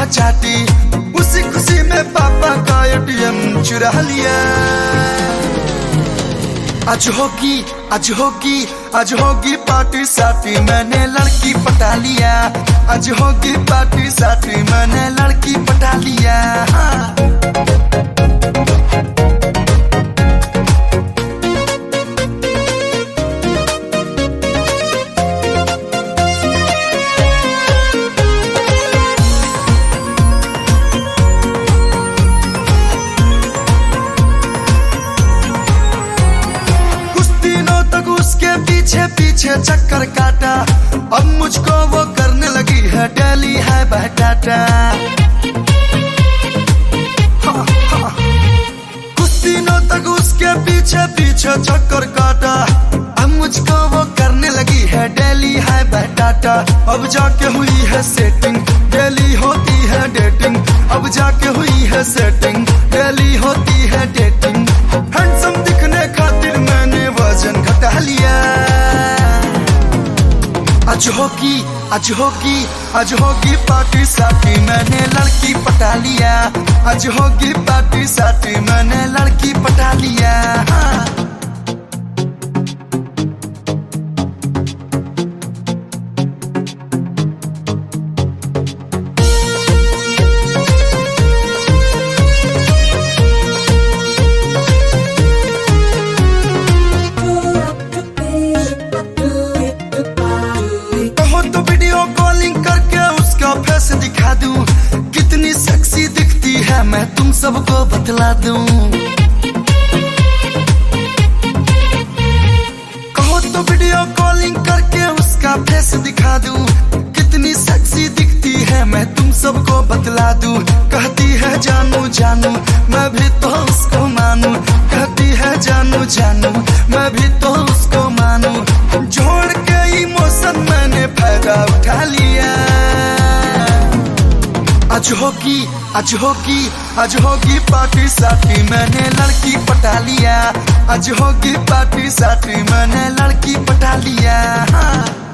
चाटी, उसी खुशी में पापा का एटीएम चुरा लिया। आज होगी पार्टी साटी, मैंने लड़की पटा लिया। आज होगी पार्टी साटी, मैंने लड़की पटा लिया। उसके पीछे पीछे चक्कर काटा, अब मुझको वो करने लगी है डेली है बहटाटा। कुछ दिनों तक उसके पीछे पीछे चक्कर काटा, अब मुझको वो करने लगी है डेली है बहटाटा। अब जाके हुई है सेटिंग, डेली होती है डेटिंग। अब जाके हुई है सेटिंग, डेली होती है डेटिंग। हैंडसम दिखने खातिर मैंने वजन घटा लिया। आज होगी पार्टी साटी, मैंने लड़की पटा लिया। आज होगी पार्टी साटी, मैंने लड़की पटा लिया। फेस दिखा दूं, कितनी सेक्सी दिखती है मैं तुम सबको बतला दूं। कहो तो वीडियो कॉलिंग करके उसका फेस दिखा दूं, कितनी सेक्सी दिखती है मैं तुम सबको बतला दूं। कहती है जानू जानू, मैं भी तो उसको मानू। कहती है जानू जानू, मैं भी तो उसको मानू। जोड़ के इमोशन मैंने फायदा उठा लिया। आज होगी पार्टी साटी, मैंने लड़की पटा लिया। आज होगी पार्टी साटी, मैंने लड़की पटा लिया।